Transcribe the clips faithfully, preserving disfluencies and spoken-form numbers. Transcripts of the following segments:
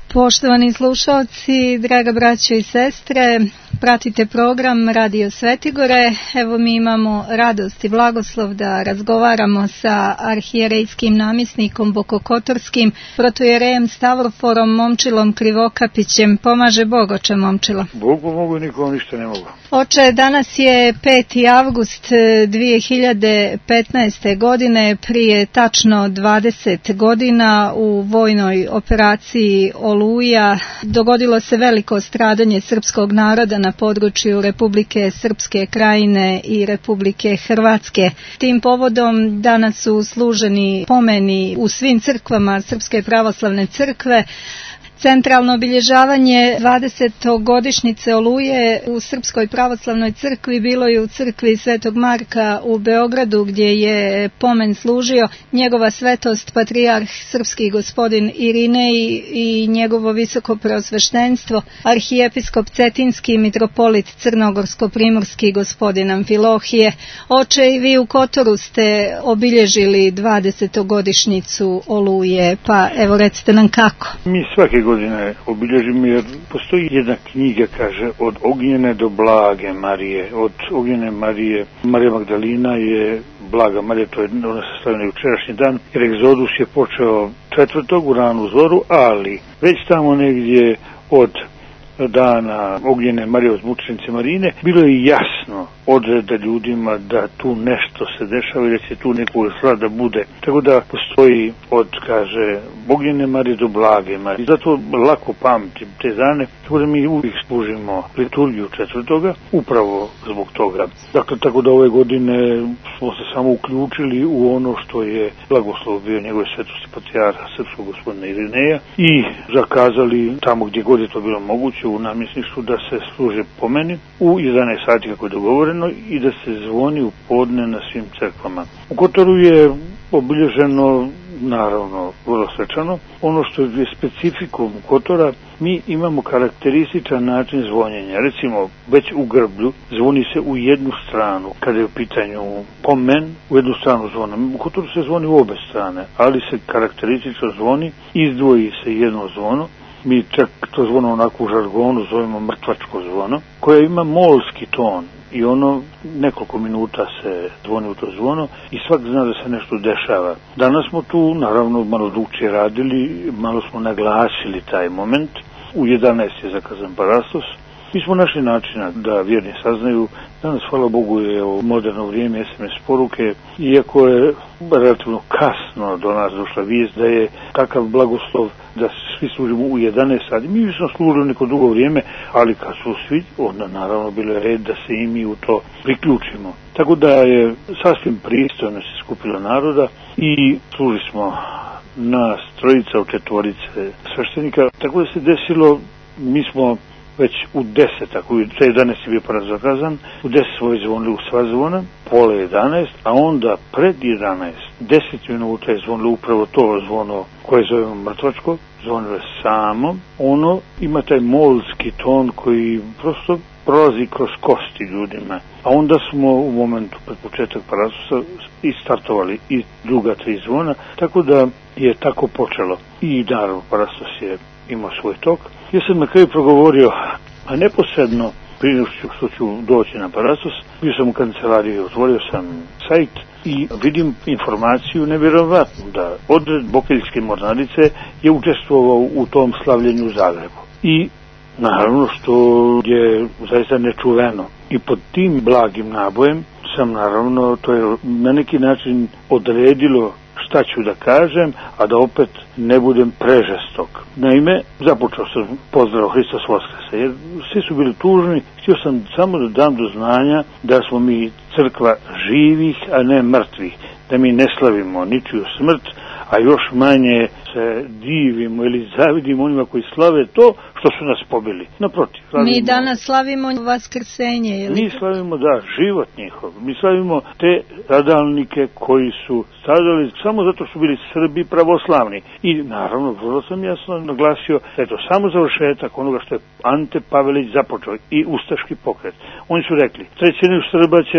Poštovani slušalci, draga braćo i sestre, pratite program Radio Svetigore. Evo mi imamo radost i blagoslov da razgovaramo sa arhijerejskim namjesnikom Bokokotorskim, protojerejem Stavroforom Momčilom Krivokapićem. Pomaže Bog, oče Momčilo. Bog pomogu i nikom ništa ne mogu. Oče, danas je peti avgust dvije hiljade petnaeste. godine, prije tačno dvadeset godina u vojnoj operaciji Oluja dogodilo se veliko stradanje srpskog naroda na području Republike Srpske Krajine i Republike Hrvatske. Tim povodom danas su služeni pomeni u svim crkvama Srpske pravoslavne crkve. Centralno obilježavanje dvadesetogodišnjice Oluje u Srpskoj pravoslavnoj crkvi bilo je u crkvi Svetog Marka u Beogradu, gdje je pomen služio njegova svetost patrijarh srpski gospodin Irinej i njegovo visoko preosveštenstvo arhijepiskop Cetinski mitropolit Crnogorsko-primorski gospodin Amfilohije. Oče, i vi u Kotoru ste obilježili dvadesetogodišnjicu Oluje, pa evo recite nam kako. Mi svake godine obilježimo, jer postoji jedna knjiga, kaže, od Ognjene do Blage Marije. Od Ognjene Marije, Marija Magdalina je Blaga Marija, to je ona se slavila jučerašnji dan, jer egzodus je počeo četvrtog u ranu zoru, ali već tamo negdje od dana Ognjene Marije od mučenice Marine bilo je jasno odreda ljudima da tu nešto se dešava i da će tu neko slad da bude. Tako da postoji od, kaže, Ognjene Marije do Blage Marije. Zato lako pamtim te dane, tako da mi uvijek služimo liturgiju četvrtoga, upravo zbog toga. Dakle, tako da ove godine smo se samo uključili u ono što je blagoslov bio njegove svetosti patrijarha srpskog gospodina Irineja i zakazali tamo gdje god je to bilo moguće u namjesništvu da se služe pomeni u jedanaest sati kako je dogovoreno i da se zvoni u podne na svim crkvama. U Kotoru je obilježeno, naravno, vrlo svečano. Ono što je specifikum Kotora, mi imamo karakterističan način zvonjenja. Recimo, već u Grblju zvoni se u jednu stranu, kada je u pitanju pomen, u jednu stranu zvona. U Kotoru se zvoni u obe strane, ali se karakteristično zvoni, izdvoji se jedno zvono. Mi čak to zvono onako u žargonu zovemo mrtvačko zvono, koje ima molski ton i ono nekoliko minuta se zvoni u to zvono i svak zna da se nešto dešava. Danas smo tu naravno malo drugčije radili, malo smo naglasili taj moment. U jedanaest je zakazan parastos. Mi smo našli načina da vjerni saznaju. Danas, hvala Bogu, je u moderno vrijeme es em es poruke, iako je relativno kasno do nas došla vijest da je takav blagoslov da svi služimo u jedanaest sati. Mi smo služili neko drugo vrijeme, ali kad su svi, onda naravno bilo je red da se i mi u to priključimo. Tako da je sasvim pristojno se skupilo naroda i služili smo nas trojica od četvorice sveštenika. Tako da se desilo, mi smo već u deset, ako je jedanaest je bio prvo zakazan, u deset smo već zvonili u sva zvona, pola jedanaest, a onda pred jedanaest, deset minuta je zvonilo upravo to zvono koje zovemo mrtvačko, zvonilo je samo. Ono ima taj molski ton koji prosto prolazi kroz kosti ljudima. A onda smo u momentu pred početak parastosa i startovali i druga tri zvona, tako da je tako počelo. I naravno parastos je imao svoj tok. Ja sam na kraju progovorio, a neposredno prije što ću doći na parastos, bio sam u kancelariji, otvorio sam sajt i vidim informaciju nevjerovatnu da odred Bokeljske mornarice je učestvovao u tom slavljenju u Zagrebu. I naravno što je zaista nečuveno. I pod tim blagim nabojem sam naravno, to je na neki način odredilo šta ću da kažem, a da opet ne budem prežestok. Naime, započeo sam pozdrav Hristos Voskrese, jer svi su bili tužni, htio sam samo da dam do znanja da smo mi crkva živih, a ne mrtvih, da mi ne slavimo ničiju smrt, a još manje se divimo ili zavidimo onima koji slave to što su nas pobili. Naprotiv. Slavimo, mi danas slavimo vaskrsenje. Ili? Mi slavimo, da, život njihov. Mi slavimo te stradalnike koji su stradali samo zato što su bili Srbi pravoslavni. I naravno, vrlo sam jasno naglasio da je to samo završetak onoga što je Ante Pavelić započeo i ustaški pokret. Oni su rekli, trećinu Srba ćemo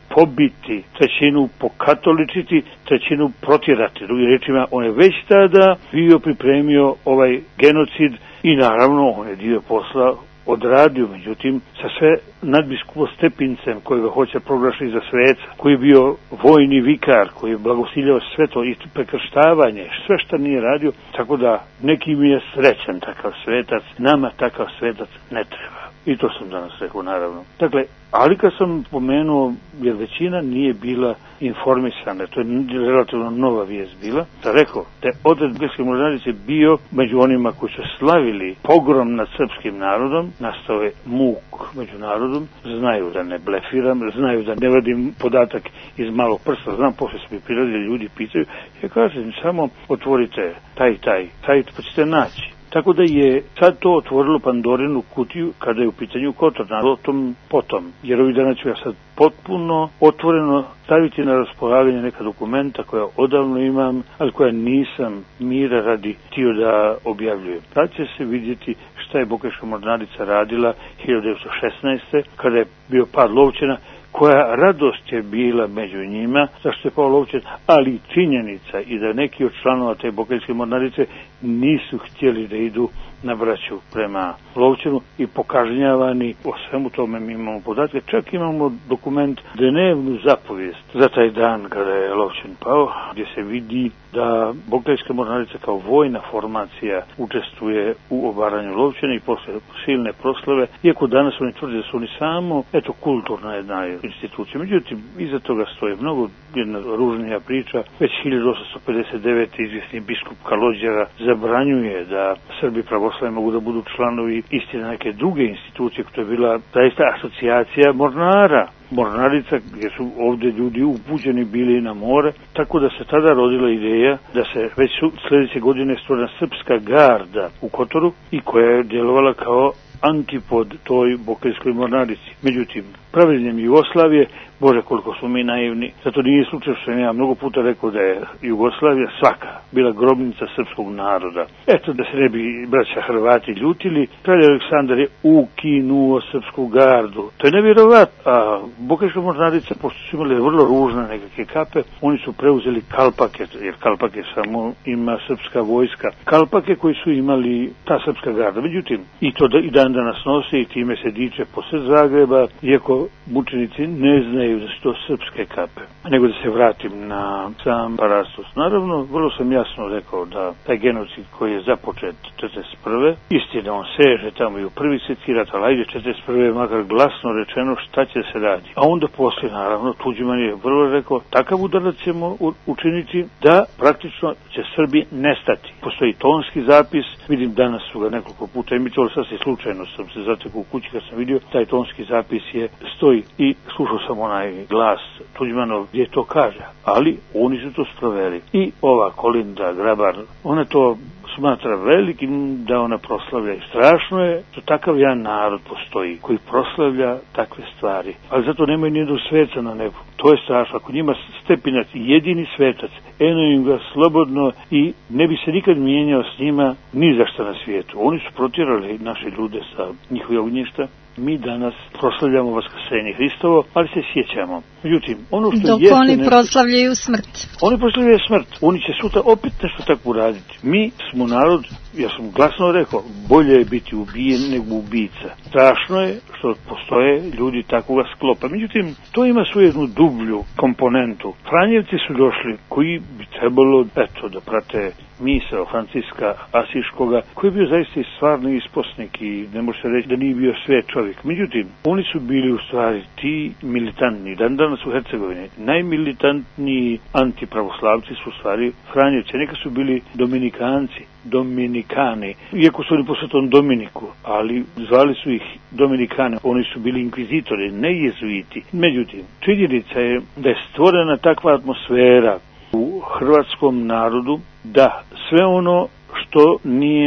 pobiti, trećinu pokatoličiti, trećinu protjerati. Drugim rečima, on je već tada bio pripremio ovaj genocid i naravno on je dio posla odradio, međutim, sa sve nadbiskupo Stepincem, koji ga hoće proglašiti za sveca, koji je bio vojni vikar, koji je blagosiljao sve to i prekrštavanje, sve što nije radio, tako da neki mi je srećan takav svetac, nama takav svetac ne treba. I to sam danas rekao, naravno. Dakle, ali kad sam pomenuo, jer većina nije bila informisana, to je relativno nova vijest bila, sam rekao, te odred Bugarske mornarice bio među onima koji su slavili pogrom nad srpskim narodom, nastao je muk među narodom, znaju da ne blefiram, znaju da ne vadim podatak iz malog prsta, znam, posle su mi priradili, ljudi pitaju, ja kažem, samo otvorite taj, taj, taj, pa ćete naći. Tako da je sad to otvorilo Pandorinu kutiju kada je u pitanju Kotor, na tom potom. Jer ovih dana ću ja sad potpuno otvoreno staviti na raspolaganje neka dokumenta koja odavno imam, ali koja nisam mira radi htio da objavljujem. Tad će se vidjeti šta je Bokeljska mornarica radila hiljadu devetsto šesnaeste. kada je bio pad Lovćena, koja radost je bila među njima, zašto je pao Lovćen, ali činjenica i da neki od članova te Bokeljske mornarice nisu htjeli da idu na braću prema Lovćenu i pokažnjavani. O svemu tome mi imamo podatke, čak imamo dokument, dnevnu zapovijest za taj dan kada je Lovćen pao, gdje se vidi da Bokeljska mornarica kao vojna formacija učestvuje u obaranju Lovćena i posle silne proslave, iako danas oni tvrde da su oni samo, eto, kulturna jedna institucija. Međutim, iza toga stoje mnogo jedna ružnija priča. Već hiljadu osamsto pedeset devete. izvjesni biskup Kalođera zabranjuje da Srbi pravoslavni mogu da budu članovi istina neke druge institucije, koja je bila zaista asocijacija mornara. Mornarica, gdje su ovdje ljudi upućeni bili na more, tako da se tada rodila ideja da se već su sljedeće godine stvorena srpska garda u Kotoru i koja je djelovala kao antipod toj Bokeljskoj mornarici. Međutim, pravilnjem Jugoslavije, Bože koliko smo mi naivni, zato nije slučaj što sam ja mnogo puta rekao da je Jugoslavija svaka bila grobnica srpskog naroda. Eto, da se ne bi braća Hrvati ljutili, kralj Aleksandar je ukinuo srpsku gardu. To je nevjerovatno. A Bokeljska mornarica, pošto su imali vrlo ružne nekakve kape, oni su preuzeli kalpake, jer kalpake samo ima srpska vojska. Kalpake koji su imali ta srpska garda. Međutim, i to da, i dan danas nose i time se diče posred Zagreba, iako mučenici ne znaju da su to srpske kape. Nego da se vratim na sam parastos. Naravno, vrlo sam jasno rekao da taj genocid koji je započet četrdeset prve. istina, on seže tamo i u prvi svjetski rat, ali ajde četrdeset prve je makar glasno rečeno šta će se radi. A onda poslije, naravno, Tuđman je vrlo rekao, takav udarac ćemo učiniti da praktično će Srbi nestati. Postoji tonski zapis, vidim danas su ga nekoliko puta emitovali, sasvim slučajno sam se zatekao u kući kad sam vidio, taj tonski zapis je stoji i slušao sam onaj glas Tuđmanov gdje to kaže, ali oni su to sproveli. I ova Kolinda Grabar, ona to smatra velikim da ona proslavlja i strašno je što takav jedan narod postoji koji proslavlja takve stvari, ali zato nemaju nijednog sveca na nebu. To je strašno. Ako njima Stepinac jedini svetac, eno im ga slobodno i ne bi se nikad mijenjao s njima ni za šta na svijetu. Oni su protjerali naše ljude sa njihovih ognjišta. Mi danas proslavljamo vaskrsenje Hristovo, ali se sjećamo. Međutim, ono što dok jeste oni nešto, proslavljaju smrt. Oni proslavljaju smrt. Oni će sutra opet nešto tako uraditi. Mi smo narod, ja sam glasno rekao, bolje je biti ubijen nego ubica. Strašno je što postoje ljudi takvoga sklopa. Međutim, to ima svoju jednu dublju komponentu. Franjevci su došli koji bi trebalo, eto, da prate misao Franciska Asiškoga, koji je bio zaista i stvarni isposnik i ne može se reći da nije bio sve čovjek. Međutim, oni su bili u stvari ti militantni. Dan danas u Hercegovini najmilitantniji antipravoslavci su u stvari Franjevci. Neka su bili Dominikanci, Dominikani, iako su oni po Svetom Dominiku, ali zvali su ih Dominikane. Oni su bili inkvizitori, ne jezuiti. Međutim, činjenica je da je stvorena takva atmosfera u hrvatskom narodu da sve ono što nije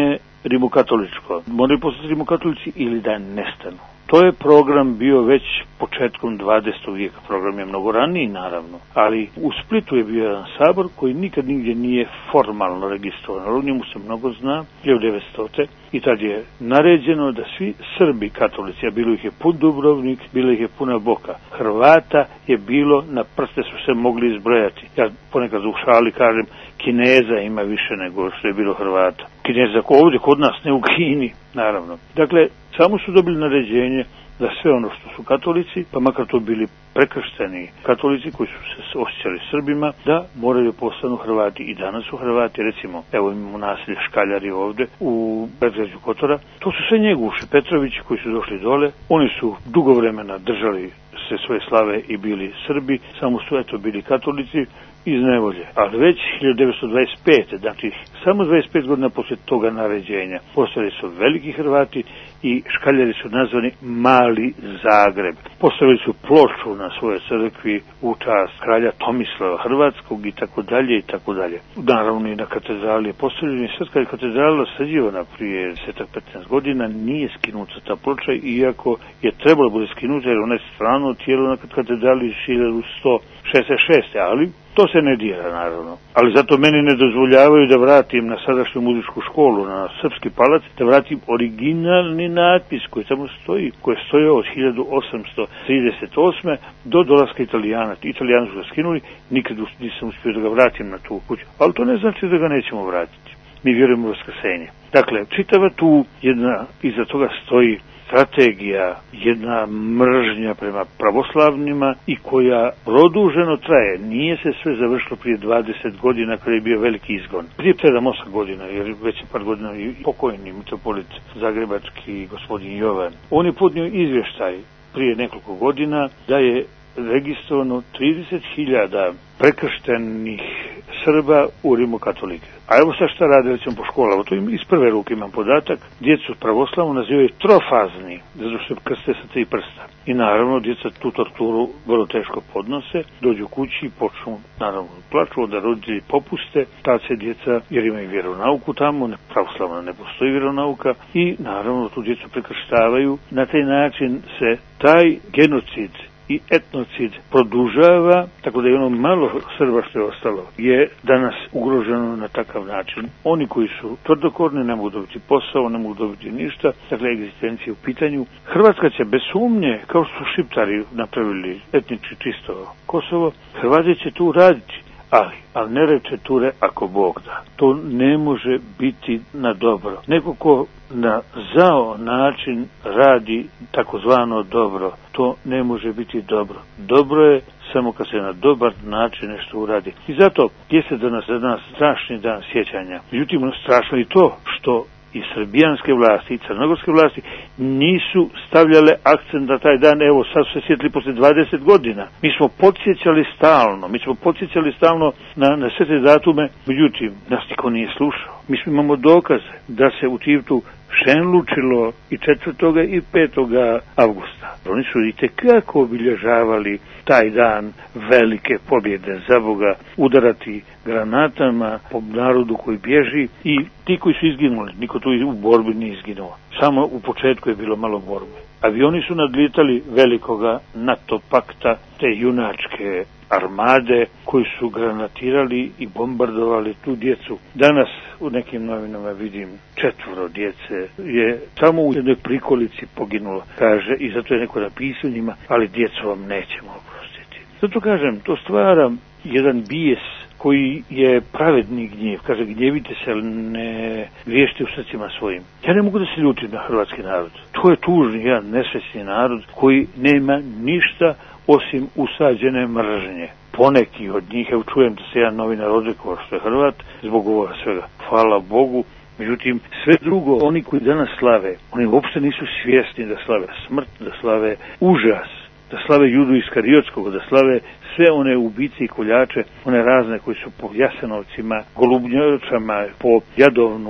rimokatoličko. Moraju postati rimokatolici ili da nestanu. To je program bio već početkom dvadesetog vijeka. Program je mnogo raniji, naravno. Ali u Splitu je bio jedan sabor koji nikad nigdje nije formalno registrovan. Ali o njemu se mnogo zna, hiljadu devetstote. I tad je naređeno da svi Srbi katolici, a bilo ih je pun Dubrovnik, bilo ih je puna Boka. Hrvata je bilo, na prste su se mogli izbrojati. Ja ponekad u šali kažem, Kineza ima više nego što je bilo Hrvata. Kineza ovdje kod nas, ne u Kini, naravno. Dakle, samo su dobili naređenje da sve ono što su katolici, pa makar to bili prekršteni katolici koji su se osjećali Srbima, da moraju postanu Hrvati. I danas su Hrvati, recimo, evo imamo naselje Škaljari ovdje u predgrađu Kotora, to su sve njeguši Petrovići koji su došli dole, oni su dugo vremena držali se svoje slave i bili Srbi, samo su eto bili katolici iz nevolje. Ali već hiljadu devetsto dvadeset pete. znači samo dvadeset pet godina poslije toga naređenja, postali su veliki Hrvati i Škaljari su nazvani Mali Zagreb. Postavili su ploču na svojoj crkvi u čast kralja Tomislava Hrvatskog i tako dalje i tako dalje. Naravno i na katedrali je postavljena. Sad kad je katedrala sađivana prije deset do petnaest godina, nije skinuta ta ploča, iako je trebalo bude skinuta jer ona je strano tijelo na katedrali iz hiljadu sto šezdeset šeste. ali to se ne dira, naravno. Ali zato meni ne dozvoljavaju da vratim na sadašnju muzičku školu, na Srpski palac, da vratim originalni natpis koji tamo stoji, koji je stojao od hiljadu osamsto trideset osme do dolaska Italijana. Italijani su ga skinuli, nikad nisam uspio da ga vratim na tu kuću. Ali to ne znači da ga nećemo vratiti. Mi vjerujemo u vaskrsenje. Dakle, čitava tu jedna, iza toga stoji strategija, jedna mržnja prema pravoslavnima i koja produženo traje. Nije se sve završilo prije dvadeset godina kada je bio veliki izgon. Prije sedam osam godina, jer već je par godina i pokojni mitropolit zagrebački gospodin Jovan. On je podnio izvještaj prije nekoliko godina da je registrovano trideset hiljada prekrštenih Srba u rimokatolike. A evo sad šta rade recimo po školama, to im iz prve ruke imam podatak, djecu pravoslavno nazivaju trofazni, zato što se krste sa tri prsta. I naravno djeca tu torturu vrlo teško podnose, dođu kući i počnu, naravno plaču, da roditelji popuste, tad se djeca, jer imaju vjeronauku tamo, ne, pravoslavno ne postoji vjeronauka, i naravno tu djecu prekrštavaju. Na taj način se taj genocid i etnocid produžava, tako da je ono malo Srba što je ostalo je danas ugroženo na takav način. Oni koji su tvrdokorni ne mogu dobiti posao, ne mogu dobiti ništa, dakle egzistencija u pitanju. Hrvatska će bez sumnje, kao što su Šiptari napravili etnički čisto Kosovo, Hrvati će tu raditi. Ali, ali ne reče ture ako Bog da. To ne može biti na dobro. Neko ko na zao način radi takozvano dobro, to ne može biti dobro. Dobro je samo kad se na dobar način nešto uradi. I zato jeste danas za nas strašni dan sjećanja. Međutim, ono strašno i to što i srbijanske vlasti i crnogorske vlasti nisu stavljale akcent na taj dan. Evo sad su se sjetili posle dvadeset godina. Mi smo podsjećali stalno, mi smo podsjećali stalno na, na sve te datume, međutim, nas niko nije slušao. Mi smo imamo dokaze da se u Tivtu šenlučilo i četvrtog i petog avgusta. Oni su i tekako obilježavali taj dan velike pobjede, za Boga, udarati granatama po narodu koji bježi i ti koji su izginuli, niko tu u borbi nije izginuo. Samo u početku je bilo malo borbe. Avioni su nadlitali velikoga NATO pakta, te junačke armade koji su granatirali i bombardovali tu djecu. Danas u nekim novinama vidim četvoro djece je samo u jednoj prikolici poginulo, kaže, i zato je neko napisao njima, ali djecu vam nećemo oprostiti. Zato kažem, to stvara jedan bijes koji je pravedni gnjev. Kaže, gnjevite se, ali ne griješite u srcima svojim. Ja ne mogu da se ljutim na hrvatski narod. To je tužni jedan nesrećni narod koji nema ništa osim usađene mržnje. Poneki od njih, evo čujem da se jedan novinar odrekao što je Hrvat zbog ovoga svega. Hvala Bogu. Međutim, sve drugo, oni koji danas slave, oni uopšte nisu svjesni da slave smrt, da slave užas, da slave Judu Iskariotskog, da slave sve one ubice i koljače, one razne koji su po Jasenovcima, Golubnjačama, po Jadovnu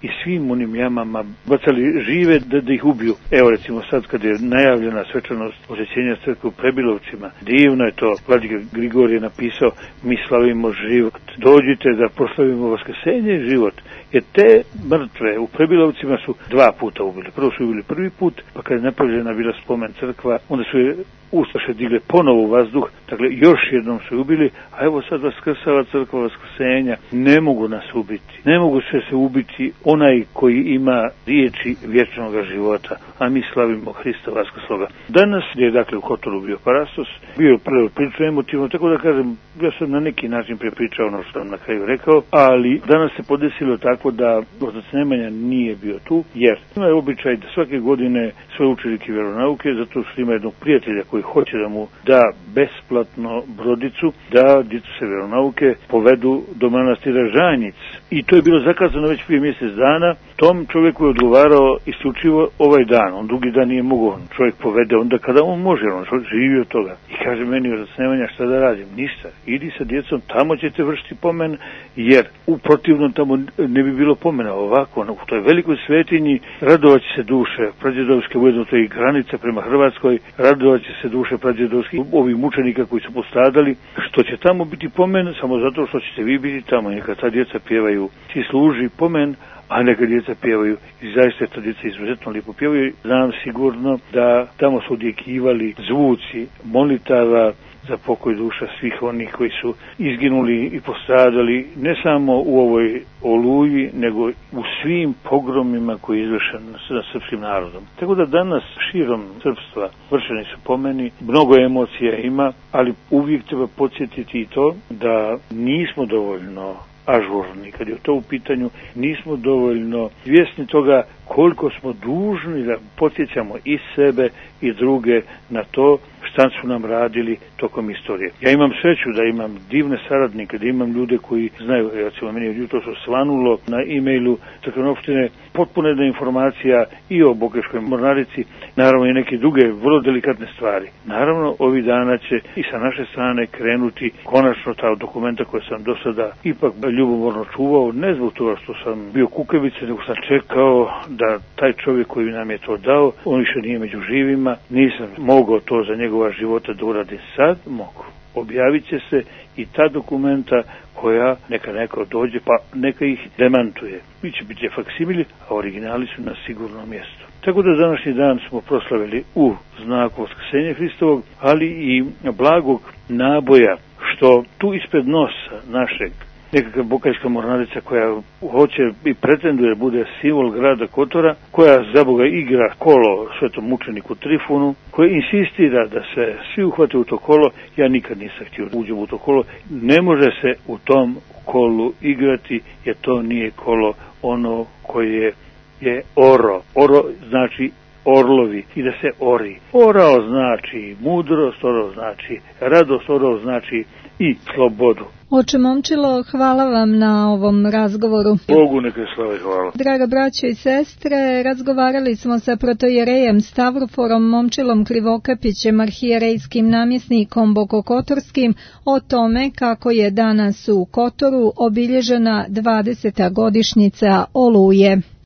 i svim onim jamama bacali žive da, da ih ubiju. Evo recimo sad kad je najavljena svečanost posvećenja crkve u Prebilovcima, divno je to, vladika Grigorije napisao, mi slavimo život, dođite da proslavimo vaskrsenje i život. Jer te mrtve u Prebilovcima su dva puta ubili. Prvo su ubili prvi put, pa kad je napravljena bila spomen crkva, onda su je ustaše digle ponovo u vazduh, dakle još jednom su ubili, a evo sad vaskrsava crkva vaskrsenja, ne mogu nas ubiti. Ne mogu se se ubiti onaj koji ima riječi vječnog života, a mi slavimo Hrista vaskrsloga. Danas je dakle u Kotoru bio Parastos, bio prvo prilično emotivno, tako da kažem, ja sam na neki način prepričao ono što sam na kraju rekao, ali danas se podesilo tako da otac Nemanja nije bio tu, jer ima je običaj da svake godine sve učenike vjeronauke, zato što ima jednog prijatelja koji hoće da mu da besplatno brodicu, da djecu se vjeronauke povedu do manastira Žanjic. I to je bilo zakazano već prije mjesec dana. Tom čovjeku je odgovarao isključivo ovaj dan. On drugi dan nije mogao. Čovjek povede onda kada on može, on živi od toga. I kaže meni otac Nemanja, šta da radim? Ništa. Idi sa djecom, tamo ćete vršiti pomen, jer u protivnom tamo ne bi bilo pomena. Ovako, u toj velikoj svetinji radovaće se duše prađedovske, ujedno to je i granica prema Hrvatskoj, radovaće se duše prađedovskih ovih mučenika koji su postradali, što će tamo biti pomen samo zato što ćete vi biti tamo. Neka ta djeca pjevaju, ti služi pomen, a neka djeca pjevaju. I zaista ta djeca izuzetno lijepo pjevaju. Znam sigurno da tamo su odjekivali zvuci molitava za pokoj duša svih onih koji su izginuli i postradali, ne samo u ovoj Oluji, nego u svim pogromima koji je izvršen sa srpskim narodom. Tako da danas širom srpstva vršeni su pomeni, mnogo emocija ima, ali uvijek treba podsjetiti i to da nismo dovoljno ažurni, kad je to u pitanju, nismo dovoljno svjesni toga koliko smo dužni da podsjećamo i sebe i druge na to šta su nam radili tokom istorije. Ja imam sreću da imam divne saradnike, da imam ljude koji znaju, recimo meni jutro su svanulo na e-mailu crkvene opštine potpuno jedna informacija i o Bokeljskoj mornarici, naravno i neke druge vrlo delikatne stvari. Naravno, ovih dana će i sa naše strane krenuti konačno ta dokumenta koja sam do sada ipak ljubomorno čuvao, ne zbog toga što sam bio kukavice, nego sam čekao da taj čovjek koji nam je to dao, on više nije među živima, nisam mogao to za njegova života da uradim sad, mogu. Objavit će se i ta dokumenta koja neka neko dođe pa neka ih demantuje. Biće biti faksimili, a originali su na sigurnom mjestu. Tako da današnji dan smo proslavili u znaku vaskrsenja Hristovog, ali i blagog naboja, što tu ispred nosa našeg nekakva Bokeljska mornarica koja hoće i pretenduje bude simbol grada Kotora, koja za Boga igra kolo svetom mučeniku Trifunu, koja insistira da se svi uhvate u to kolo. Ja nikad nisam htio da uđem u to kolo. Ne može se u tom kolu igrati, jer to nije kolo ono koje je oro. Oro znači orlovi i da se ori. Orao znači mudrost, orao znači radost, orao znači i slobodu. Oče Momčilo, hvala vam na ovom razgovoru. Bogu neka slava i hvala. Draga braćo i sestre, razgovarali smo sa protojerejem Stavroforom Momčilom Krivokapićem, arhijerejskim namjesnikom Bokokotorskim, o tome kako je danas u Kotoru obilježena dvadeseta godišnjica Oluje.